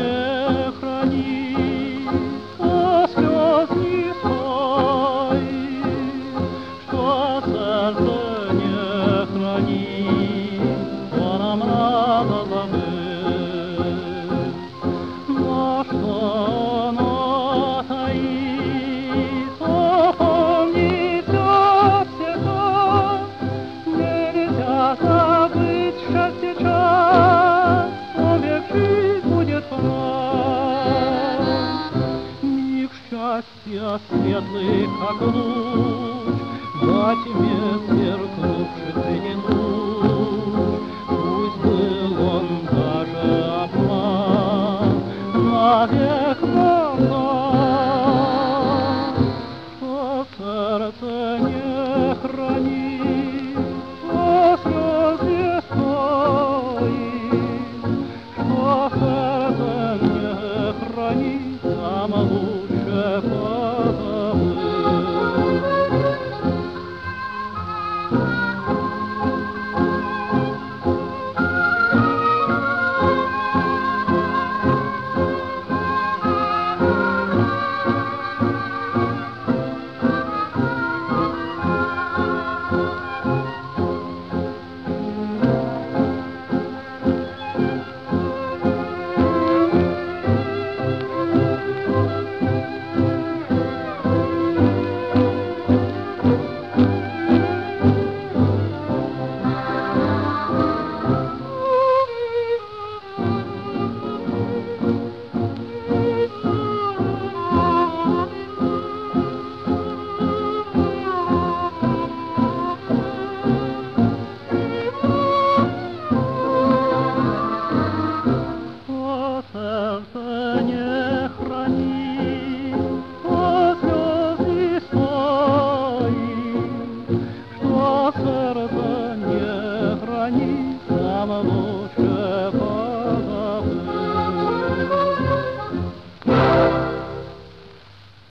не храни, о слез не стой, что сердце не храни, что нам надо забыть. Но что оно таит, помни все всегда, нельзя забыть счастье час, век жизнь будет вновь. Миг счастья светлый, как луч, во тьме сверкнувший среди туч. Пусть был он даже обман, навек назад, что сердце не хранит, что слез не стоит, что сердце не хранит, там лучше позабыть. Сердце не